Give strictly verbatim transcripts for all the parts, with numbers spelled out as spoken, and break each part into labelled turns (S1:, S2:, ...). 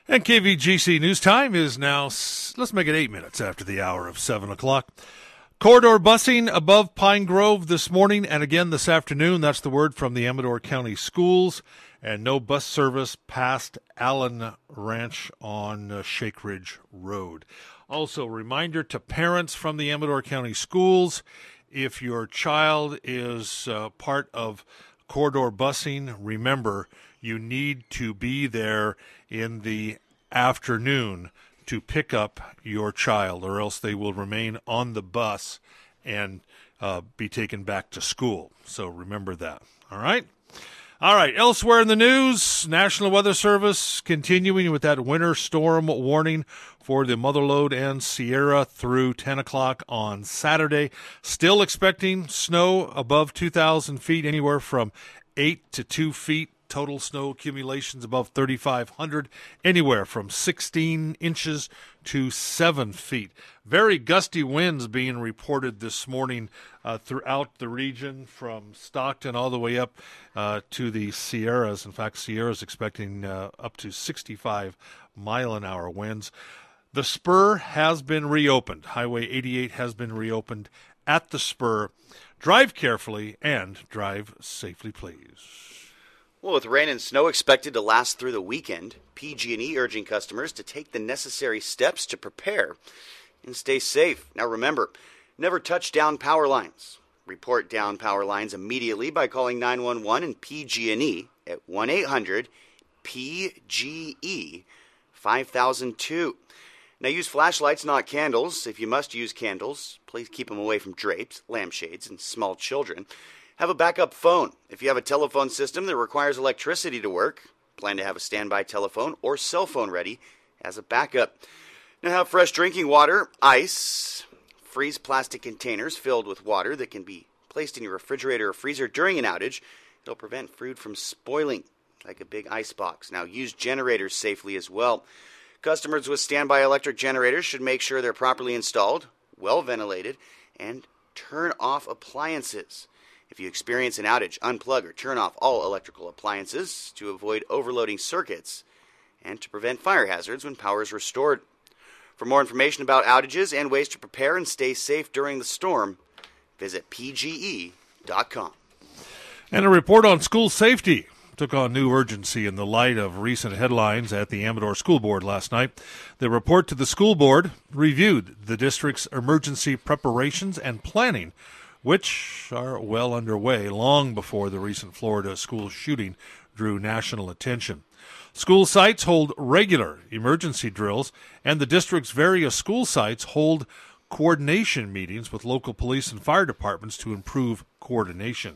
S1: And K V G C News Time is now, let's make it eight minutes after the hour of seven o'clock. Corridor busing above Pine Grove this morning and again this afternoon. That's the word from the Amador County Schools. And no bus service past Allen Ranch on uh, Shake Ridge Road. Also, reminder to parents from the Amador County Schools, if your child is uh, part of corridor busing, remember, you need to be there in the afternoon to pick up your child, or else they will remain on the bus and uh, be taken back to school. So remember that. All right? All right, elsewhere in the news, National Weather Service continuing with that winter storm warning for the Motherlode and Sierra through ten o'clock on Saturday. Still expecting snow above two thousand feet, anywhere from eight to two feet. Total snow accumulations above thirty-five hundred, anywhere from sixteen inches to seven feet. Very gusty winds being reported this morning uh, throughout the region, from Stockton all the way up uh, to the Sierras. In fact, Sierras expecting uh, up to sixty-five mile an hour winds. The spur has been reopened. Highway eighty-eight has been reopened at the spur. Drive carefully and drive safely, please.
S2: Well, with rain and snow expected to last through the weekend, P G and E urging customers to take the necessary steps to prepare and stay safe. Now remember, never touch down power lines. Report down power lines immediately by calling nine one one and P G and E at one eight hundred P G E five thousand two. Now use flashlights, not candles. If you must use candles, please keep them away from drapes, lampshades, and small children. Have a backup phone. If you have a telephone system that requires electricity to work, plan to have a standby telephone or cell phone ready as a backup. Now have fresh drinking water, ice, freeze plastic containers filled with water that can be placed in your refrigerator or freezer during an outage. It'll prevent food from spoiling, like a big ice box. Now use generators safely as well. Customers with standby electric generators should make sure they're properly installed, well ventilated, and turn off appliances. If you experience an outage, unplug or turn off all electrical appliances to avoid overloading circuits and to prevent fire hazards when power is restored. For more information about outages and ways to prepare and stay safe during the storm, visit P G E dot com.
S1: And a report on school safety took on new urgency in the light of recent headlines at the Amador School Board last night. The report to the school board reviewed the district's emergency preparations and planning, which are well underway long before the recent Florida school shooting drew national attention. School sites hold regular emergency drills, and the district's various school sites hold coordination meetings with local police and fire departments to improve coordination.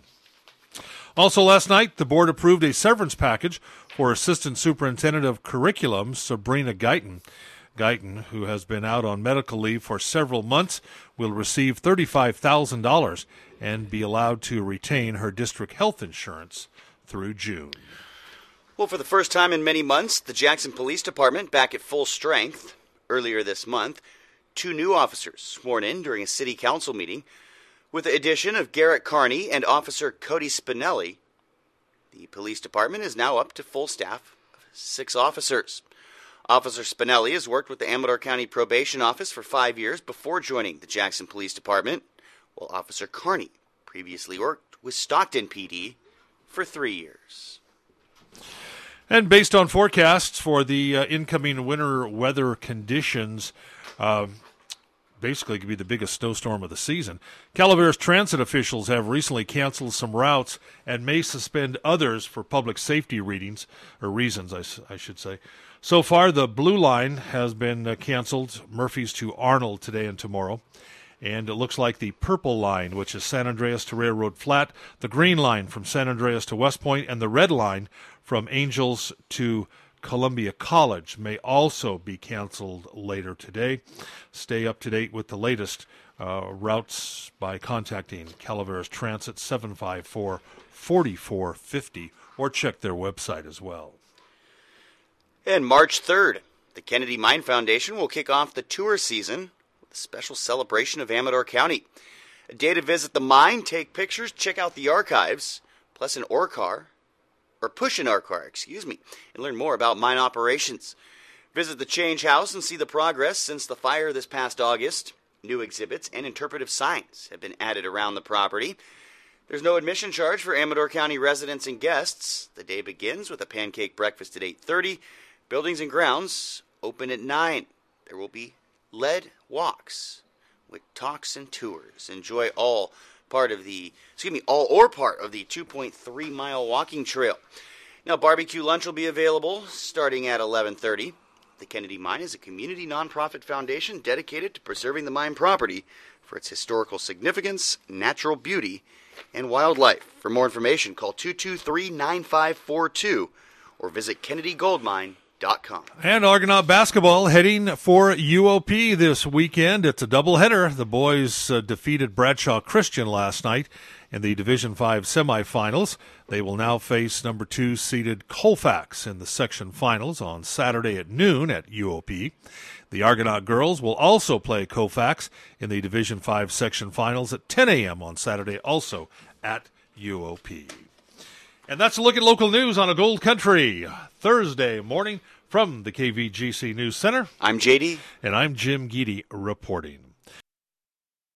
S1: Also last night, the board approved a severance package for Assistant Superintendent of Curriculum, Sabrina Guyton. Guyton, who has been out on medical leave for several months, will receive thirty-five thousand dollars and be allowed to retain her district health insurance through June.
S2: Well, for the first time in many months, the Jackson Police Department back at full strength. Earlier this month, two new officers sworn in during a city council meeting. With the addition of Garrett Carney and Officer Cody Spinelli, the police department is now up to full staff of six officers. Officer Spinelli has worked with the Amador County Probation Office for five years before joining the Jackson Police Department, while Officer Carney previously worked with Stockton P D for three years.
S1: And based on forecasts for the uh, incoming winter weather conditions, uh, basically could be the biggest snowstorm of the season, Calaveras transit officials have recently canceled some routes and may suspend others for public safety readings, or reasons, I, I should say. So far, the Blue Line has been uh, canceled, Murphy's to Arnold today and tomorrow. And it looks like the Purple Line, which is San Andreas to Railroad Flat, the Green Line from San Andreas to West Point, and the Red Line from Angels to Columbia College may also be canceled later today. Stay up to date with the latest uh, routes by contacting Calaveras Transit seven five four, four four five zero or check their website as well.
S2: And March third, the Kennedy Mine Foundation will kick off the tour season with a special celebration of Amador County. A day to visit the mine, take pictures, check out the archives, plus an ore car, or push an ore car, excuse me, and learn more about mine operations. Visit the Change House and see the progress since the fire this past August. New exhibits and interpretive signs have been added around the property. There's no admission charge for Amador County residents and guests. The day begins with a pancake breakfast at eight thirty. Buildings and grounds open at nine. There will be lead walks with talks and tours. Enjoy all part of the, excuse me, all or part of the two point three mile walking trail. Now, barbecue lunch will be available starting at eleven thirty. The Kennedy Mine is a community nonprofit foundation dedicated to preserving the mine property for its historical significance, natural beauty, and wildlife. For more information, call two two three, nine five four two or visit kennedy gold mine dot com.
S1: And Argonaut basketball heading for U O P this weekend. It's a doubleheader. The boys uh, defeated Bradshaw Christian last night in the Division five semifinals. They will now face number two seeded Colfax in the section finals on Saturday at noon at U O P. The Argonaut girls will also play Colfax in the Division five section finals at ten a.m. on Saturday, also at U O P. And that's a look at local news on a Gold Country Thursday morning from the K V G C News Center.
S2: I'm J D.
S1: And I'm Jim Geedy reporting.